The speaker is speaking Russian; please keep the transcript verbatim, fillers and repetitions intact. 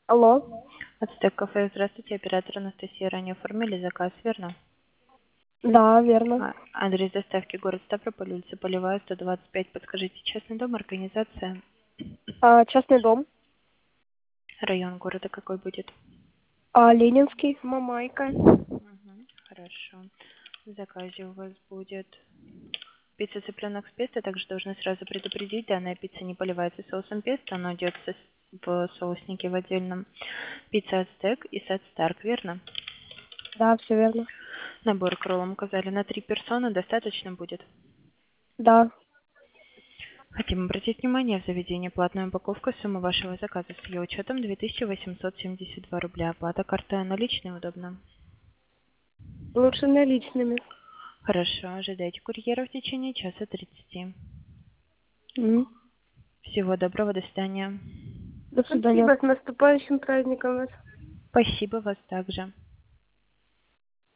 Алло. Ацтек кафе, здравствуйте, оператор Анастасия, ранее оформили заказ, верно? Да, верно. А, адрес доставки город Ставрополь, улица Полевая, сто двадцать пять. Подскажите, частный дом, организация, А, частный дом. район города какой будет? А, Ленинский, Мамайка. Мгм, хорошо. В заказе у вас будет пицца цыпленок с песто. Также должны сразу предупредить, данная пицца не поливается соусом песто, она идет со- в соуснике в отдельном. Пицца Ацтек и сет Старк, верно? Да, все верно. Набор к роллам указали на три персоны, достаточно будет? Да. Хотим обратить внимание, в заведении платная упаковка, сумма вашего заказа с ее учетом две тысячи восемьсот семьдесят два рубля. Оплата картой наличной удобно. Лучше наличными. Хорошо, ожидайте курьера в течение часа тридцати. М. Всего доброго, до свидания. До свидания. Спасибо, с наступающим праздником вас. Спасибо вас также.